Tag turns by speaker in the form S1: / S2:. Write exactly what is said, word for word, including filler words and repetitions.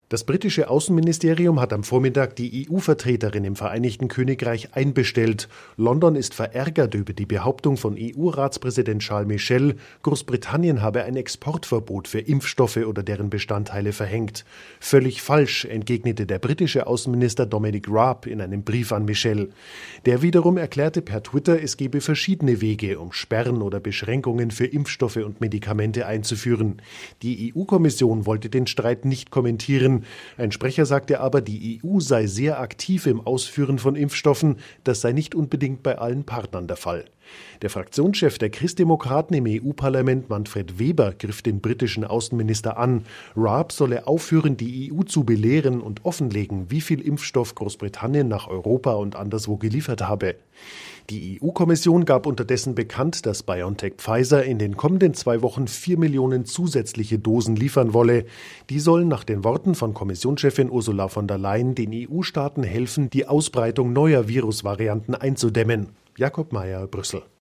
S1: Das britische Außenministerium hat am Vormittag die E U-Vertreterin im Vereinigten Königreich einbestellt. London ist verärgert über die Behauptung von E U-Ratspräsident Charles Michel, Großbritannien habe ein Exportverbot für Impfstoffe oder deren Bestandteile verhängt. Völlig falsch, entgegnete der britische Außenminister Dominic Raab in einem Brief an Michel. Der wiederum erklärte per Twitter, es gebe verschiedene Wege, um Sperren oder Beschränkungen für Impfstoffe und Medikamente einzuführen. Die E U-Kommission wollte den Streit nicht kommentieren. Ein Sprecher sagte aber, die E U sei sehr aktiv im Ausführen von Impfstoffen. Das sei nicht unbedingt bei allen Partnern der Fall. Der Fraktionschef der Christdemokraten im E U-Parlament, Manfred Weber, griff den britischen Außenminister an. Raab solle aufhören, die E U zu belehren und offenlegen, wie viel Impfstoff Großbritannien nach Europa und anderswo geliefert habe. Die E U-Kommission gab unterdessen bekannt, dass BioNTech Pfizer in den kommenden zwei Wochen vier Millionen zusätzliche Dosen liefern wolle. Die sollen nach den Worten von Kommissionschefin Ursula von der Leyen den E U-Staaten helfen, die Ausbreitung neuer Virusvarianten einzudämmen. Jakob Mayer, Brüssel.